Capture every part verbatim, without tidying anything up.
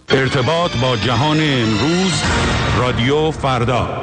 ارتباط با جهان امروز، رادیو فردا.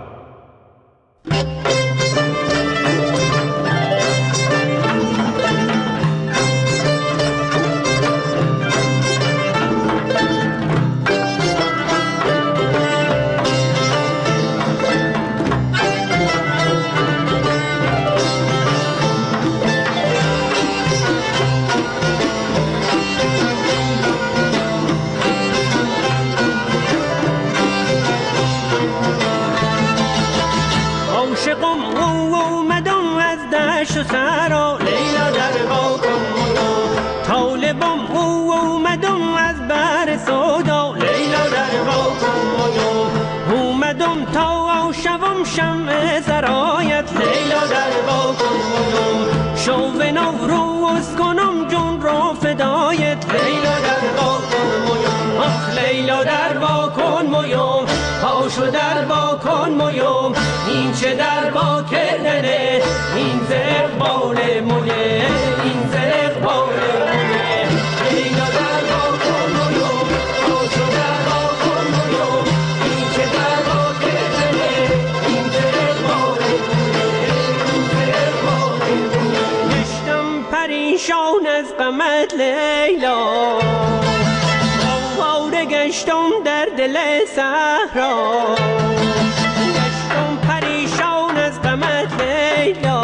شمع سرایت لیلا در باکن میم، شو نوروز کنم جون رو فدایت لیلا در باکن میم. آخ لیلا در باکن میم، پاشو در باکن میم، این چه در با کردنه، این زرق بال مویه، این زرق بال مویه. لیلا در باکن میم، پاشو در باکن میم، این چه در با کردنه، این زرق بال مویه، این زرق بال مویه. گشتم پریشان از غمت لیلا، آواره گشتم در دل صحرا، گشتم پریشان از غمت لیلا،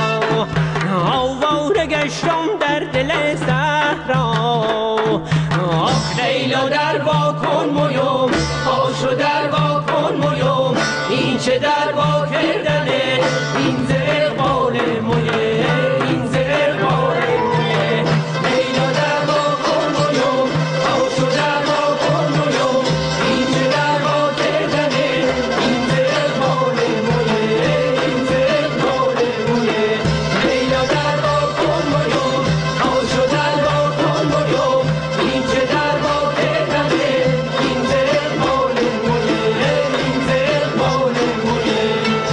آواره گشتم در دل صحرا. آخ لیلا در وا کن میم، پاشو در وا کن میم، این چه در وا کردنه، این زرق بال مویه، این زرق بال مویه. لیلا در وا کن میم، پاشو در وا کن میم، این چه در وا کردنه، این زرق بال مویه، این زرق بال مویه. لیلا در وا کن میم، پاشو در وا کن میم، این چه در وا کردنه، این زرق بال مویه، این زرق بال مویه.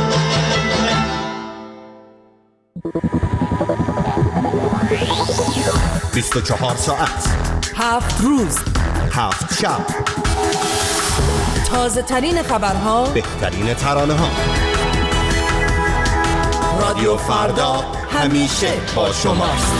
بیست و چهار ساعت، هفت روز، هفت شب، تازه ترین خبرها، بهترین ترانه ها. رادیو فردا همیشه با شماست.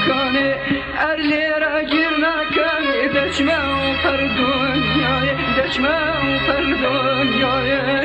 کنه ارلی را گیر نکنه دشمه و پر دنیای دشمه و پر دنیای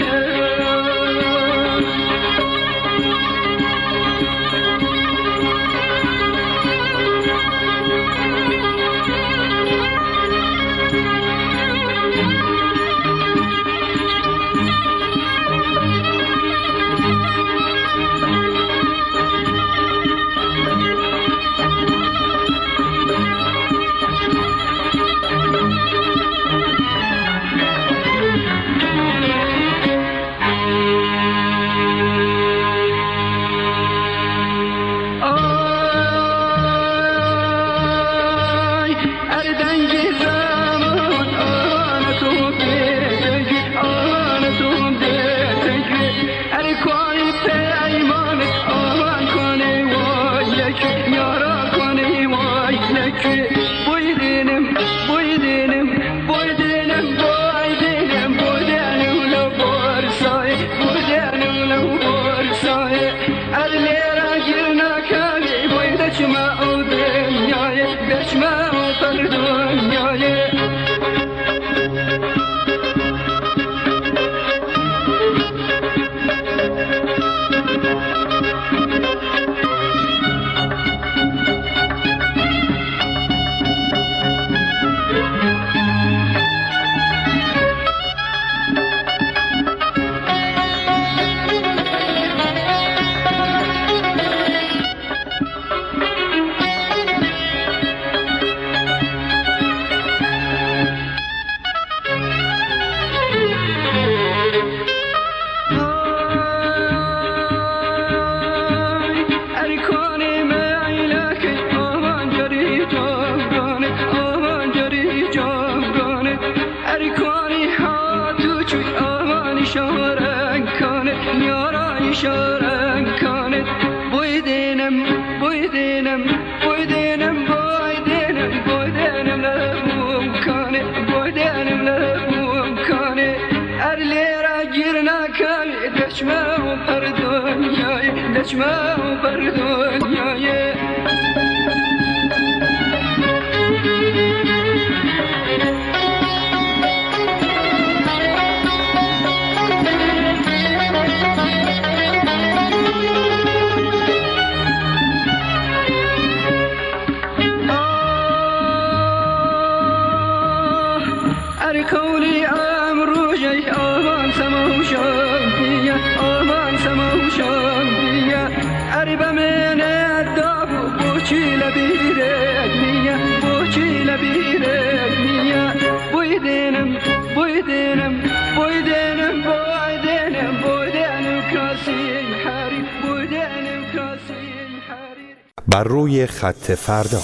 بر روی خط فردا.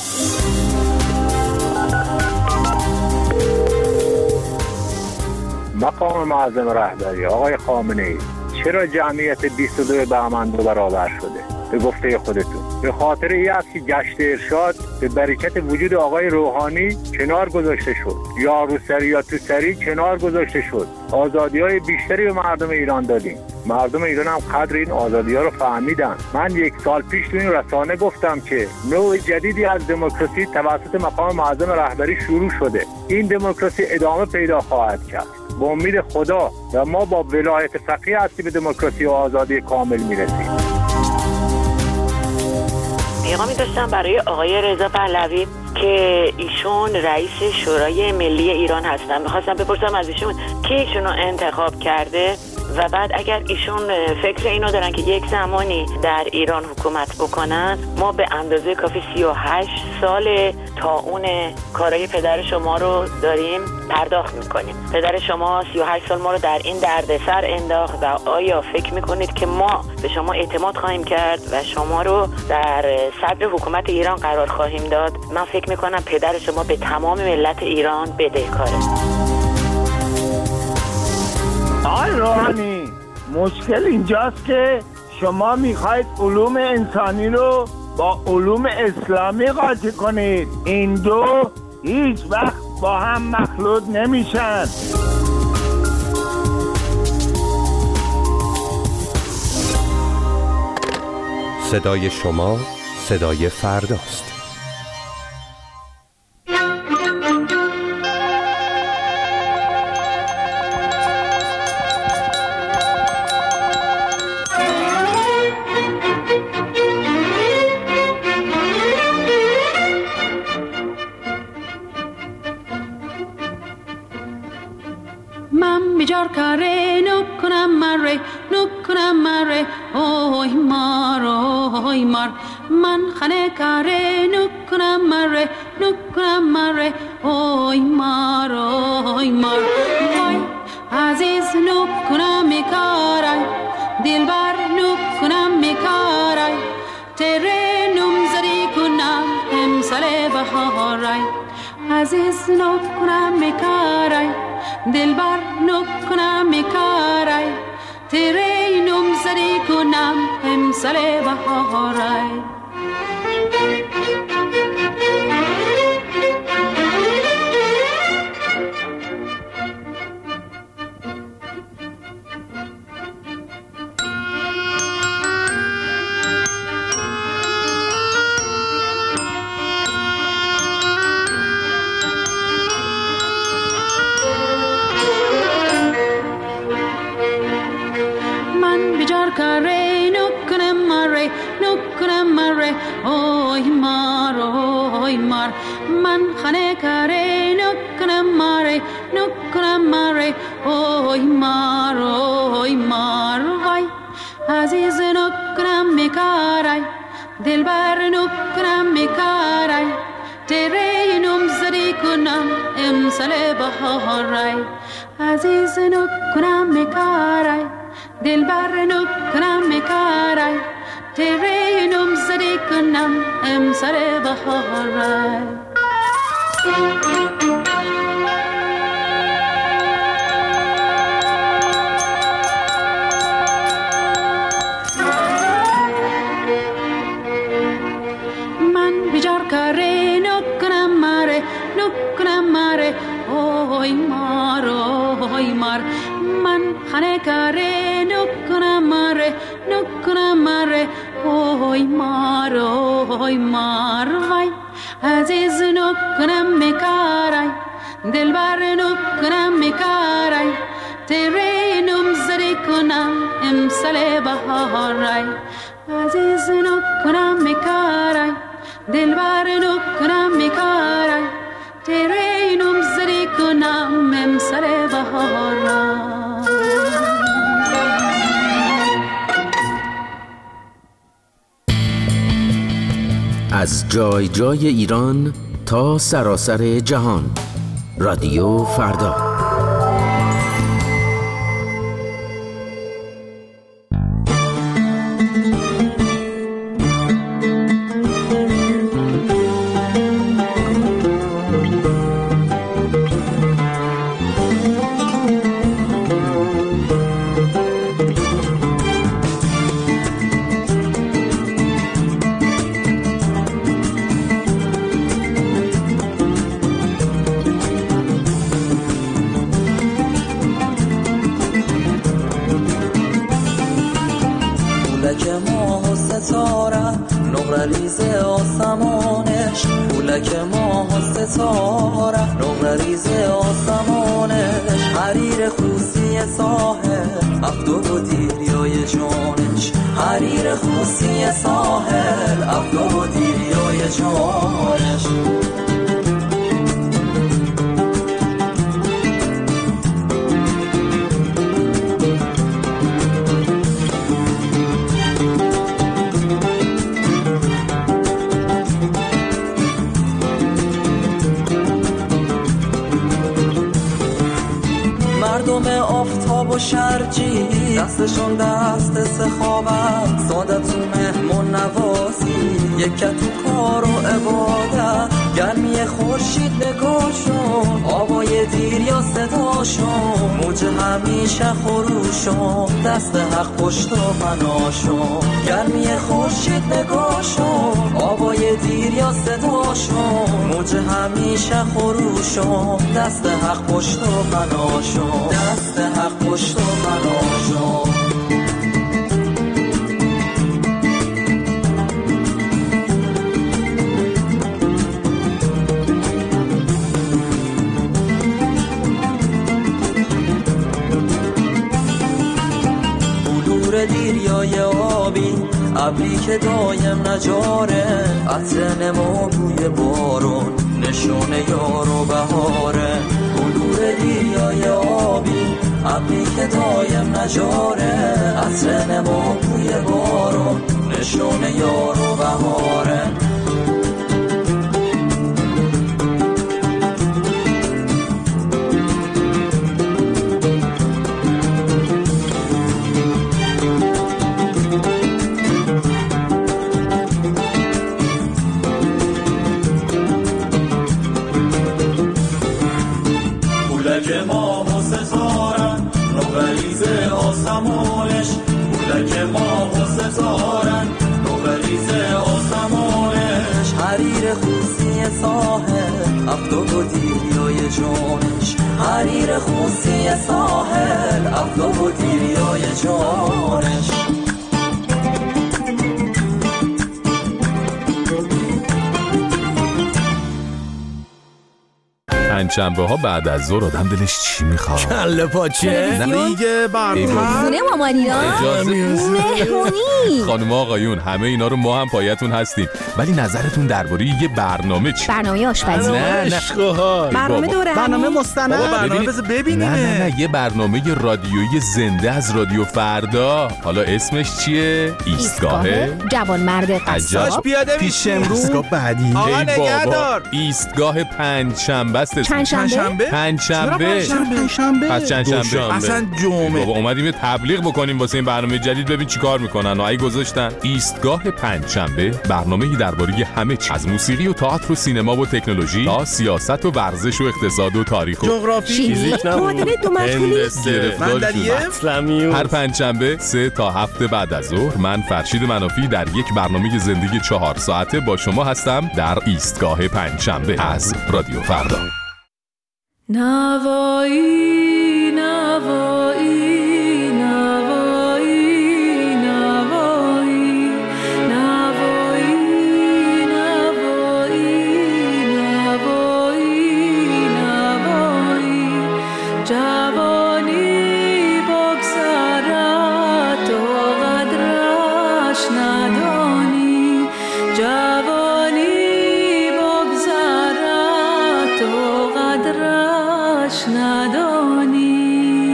مقام معظم رهبری آقای خامنه‌ای، چرا جمعیت بیست و دو بهمن دو برابر شده؟ به گفته خودتون به خاطر این است که گشت ارشاد به برکت وجود آقای روحانی کنار گذاشته شد، یا روسری یا تو سری کنار گذاشته شد. آزادی‌های بیشتری به مردم ایران دادیم. مردم ایران هم قدر این آزادی‌ها رو فهمیدن. من یک سال پیش تو این رسانه گفتم که نوع جدیدی از دموکراسی توسط مقام معظم رهبری شروع شده. این دموکراسی ادامه پیدا خواهد کرد. با امید خدا و ما با ولایت فقیه هستی به دموکراسی و آزادی کامل میرسیم. پیغامی داشتم برای آقای رضا پهلوی که ایشون رئیس شورای ملی ایران هستن. میخواستم بپرسم از ایشون کی ایشونو انتخاب کرده و بعد اگر ایشون فکر اینو دارن که یک زمانی در ایران حکومت بکنن، ما به اندازه کافی سی و هشت سال تا اون کارای پدر شما رو داریم پرداخت میکنیم. پدر شما سی و هشت سال ما رو در این دردسر انداخت و آیا فکر میکنید که ما به شما اعتماد خواهیم کرد و شما رو در صدر حکومت ایران قرار خواهیم داد؟ من فکر میکنم پدر شما به تمام ملت ایران بدهکاره. آقای روحانی، مشکل اینجاست که شما میخواید علوم انسانی رو با علوم اسلامی قاطی کنید. این دو هیچ وقت با هم مخلوط نمیشن. صدای شما صدای فرداست. بیجار کاره نکنم مره نکنم مره اوی مار اوی مار من خانه کاره نکنم مره نکنم مره اوی مار اوی مار وای عزیز نکنم میکارای دلبر نکنم میکارای تره نمزدی کنم امسال بهارای عزیز نکنم میکارای دلبر نکنم میکارای تره نمزدی کنم امسال بهارای کاره نکنم مره نکنم مره اوی مار اوی مار من خانه کاره نکنم مره نکنم مره اوی مار اوی مار وای عزیز نکنم میکارای دلبر نکنم میکارای تره نمزدی کنم امسال بهارای عزیز نکنم میکارای دلبر نکنم میکارای تره نمزدی کنم امسال بهارای من بیجار کاره نکنم مره نکنم مره اوی مار اوی مار من خانه کاره نکنم مره نکنم مره اوی مار اوی مار وای عزیز نکنم میکارای دلبر نکنم میکارای تره نمزدی کنم امسال بهارای عزیز نکنم میکارای دلبر نکنم میکارای تره نمزدی کنم امسال بهارای از جای جای ایران تا سراسر جهان رادیو فردا. دستشون دست سخاوت ساده تو مهمون نوازی یکه تو کار و عبادت گرمی خورشید نگاشون آوای دیر یا صداشون موج همیشه خروشون دست حق پشت و پناشون گرمی خورشید نگاشون آوای دیر یا صداشون موج همیشه خروشون دست حق پشت و پناشون دست حق پشت و پناشون دیریای آبی ابری که دایم نجاره عطر نما بوی بارون نشونه یار و بهاره بلور دیریای آبی ابری که دایم نجاره عطر نما بوی بارون نشون یار و بهاره پولک ما و ستارن نوبریز آسمانش پولک ما و ستارن نوبریز آسمانش حریر خوزی ساحل افدو و دیریای جانش حریر خوزی ساحل افدو و دیریای جانش پنجشنبه ها بعد از ظهر آدم دلش چی میخواد؟ کله پاچه دیگه برنامه خونه مامانینا مهمونی خانم آقایون همه اینا رو ما هم پایتون هستیم، ولی نظرتون درباره یه برنامه چی؟ برنامه آشپزی نه نه برنامه دوره برنامه مستند برنامه بذار ببینیم. نه نه نه یه برنامه رادیویی زنده از رادیو فردا. حالا اسمش چیه؟ ایستگاه جوانمرد قصاب پیاده پیش امروز ایستگاه بعدی آقا نگهدار ایستگاه پنجشنبه است. پنجشنبه پنجشنبه پنجشنبه پس چندشنبه اصلا جمعه. بابا اومدیم یه تبلیغ بکنیم واسه این برنامه جدید، ببین چیکار میکنن. و ای گذاشتن ایستگاه پنجشنبه، برنامه‌ای درباره همه چیز از موسیقی و تئاتر و سینما و تکنولوژی تا سیاست و ورزش و اقتصاد و تاریخ و جغرافی فیزیک معادله دو مجهولی اسلامی. هر پنجشنبه سه تا هفت بعد از ظهر من فرشید منافی در یک برنامه زندگی چهار ساعته با شما هستم در ایستگاه پنجشنبه از رادیو فردا. نوایی نوایی نوایی نوایی نوایی نوایی نوایی نوایی جوانی بگذرد تو قدرش ندانی جوانی بگذرد تو قدرش ندانی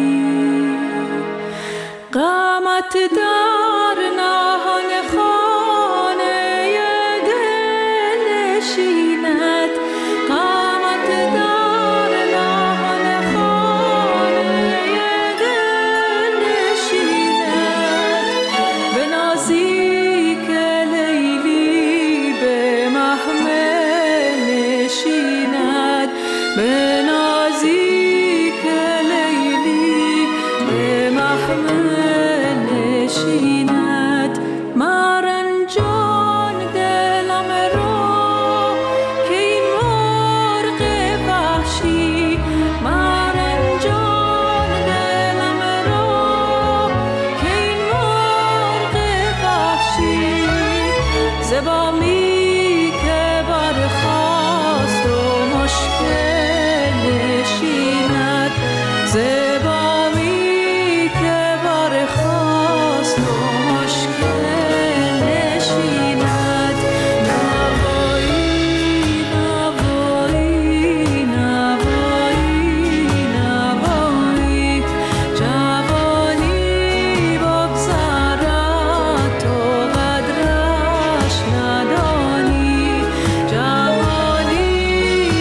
قامت در نهان خانه دل نشیند قامت در نهان خانه دل نشیند به نازی که لیلی به محمل نشیند به نازی که لیلی به محمل نشیند مرنجان دلم را که این مرغ وحشی مرنجان دلم را که این مرغ وحشی زبامی که برخاست و مشکل نشیند زبامی که برخاست و مشکل نشیند نوایی نوایی نوایی نوایی جوانی بگذرد تو قدرش ندانی جوانی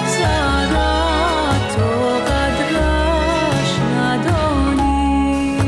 بگذرد تو قدرش ندانی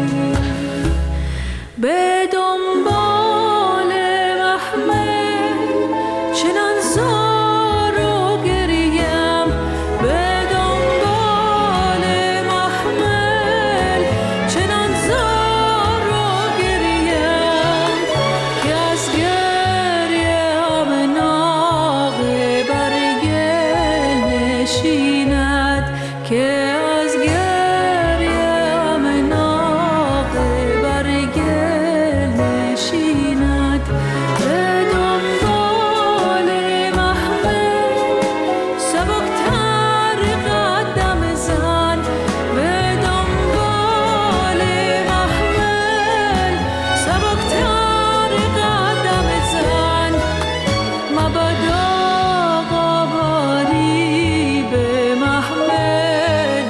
به دنبال محمل چنان زار و گریم به دنبال محمل چنان زار و گریم که از گریه هم ناقه بر گل نشیند که از گریه هم ناقه بر گل نشیند به دنبال محمل سبکتر قدم زن به دنبال محمل سبکتر قدم زن مبادا قباری به محمل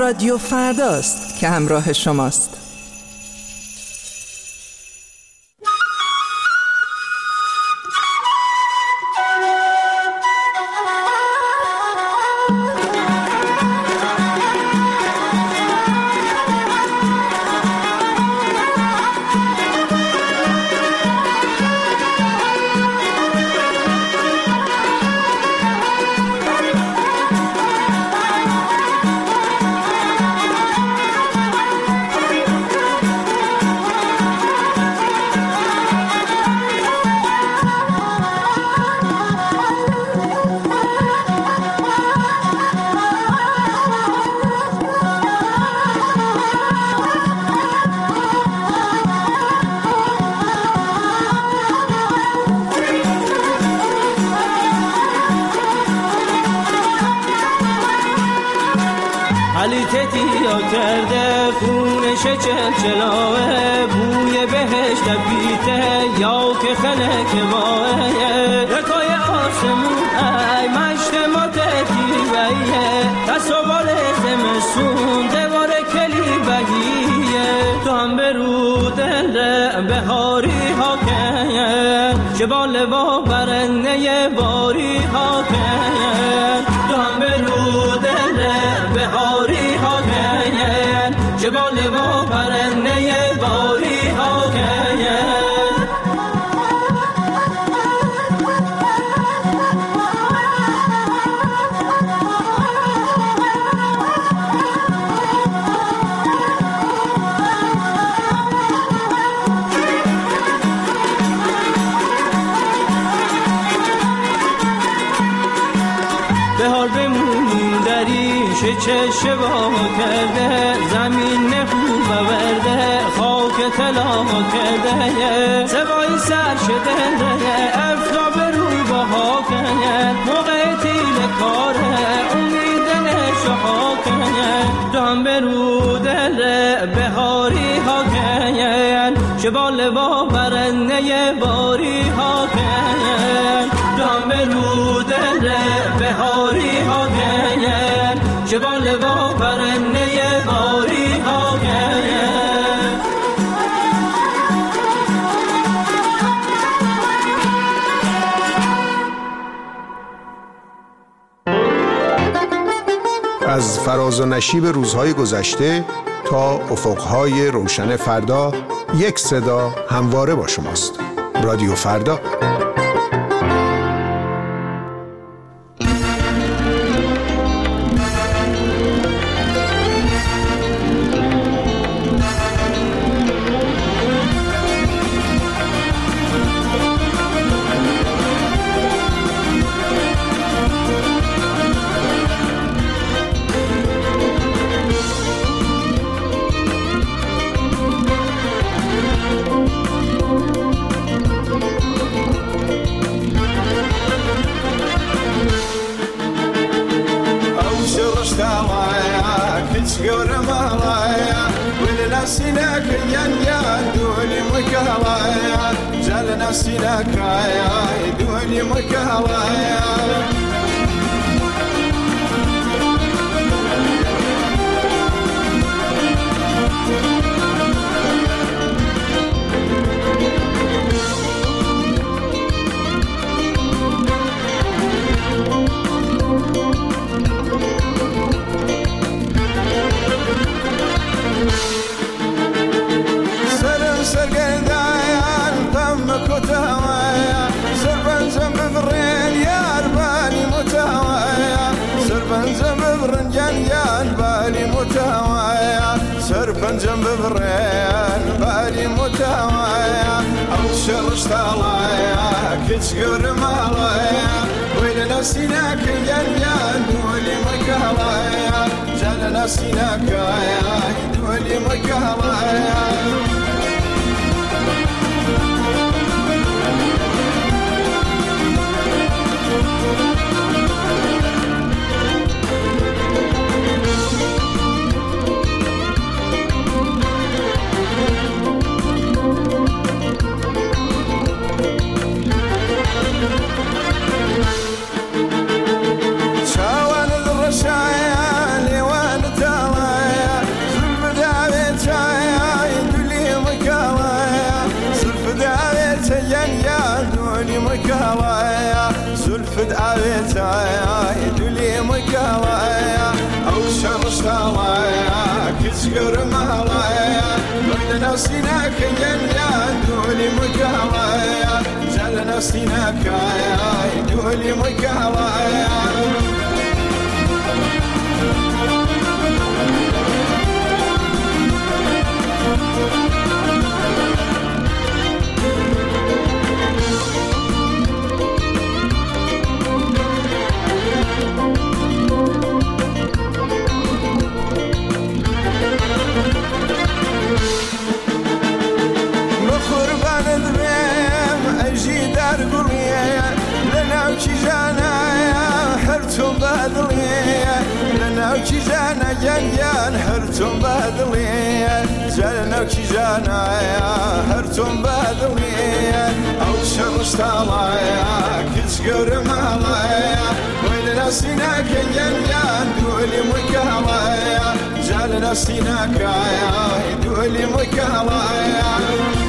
رادیو فرداست که همراه شماست. حلیتتیا کرده خونش چلچلاه بوی بهش لبیته یا که خلک ماه رکای آسمون ای مشت ما تکیبیه تصابال زمسون دوار کلی بگیه تو هم برو دل بهاری ها که جبال با برنه باری ها که تو هم برو دل بهاری ها که جبال با برنه باری ها که بهار بمونیم دریش چه شبا کرده زمین خوب ورده خاک طلا کرده سوای سر شده افتاب رو بها کرد موقع تیل کاره امید نشها کرد دام برو دل بهاری ها کرد شبال با برنه باری ها کرد دام برو دل بهاری ها کرد جبال با برنه باری ها کرد از فراز و نشیب روزهای گذشته تا افقهای روشن فردا یک صدا همواره با شماست. رادیو فردا. سربنجم ببرين بالي متوايا أو شرش طلايا كتشقر مالايا وين نسيناك ينيان دولي مكالايا جال نسيناك يا دولي مكالايا شاوان الرشايا لوان تالايا مكاوايا زلفت عبيتايا دولي مكاوايا أو شمس طاوايا كسكر مهوايا بين نفسنا كجنيا دولي مكاوايا زل نفسنا كايا دولي مكاوايا وكي جانا جنجان حرتم بدلية جلنا وكي جانا حرتم بدلية أو شمس طالعيا كسكر مهلايا ويلنا سيناك جنجان دولي مكهلايا جلنا سيناك دولي مكهلايا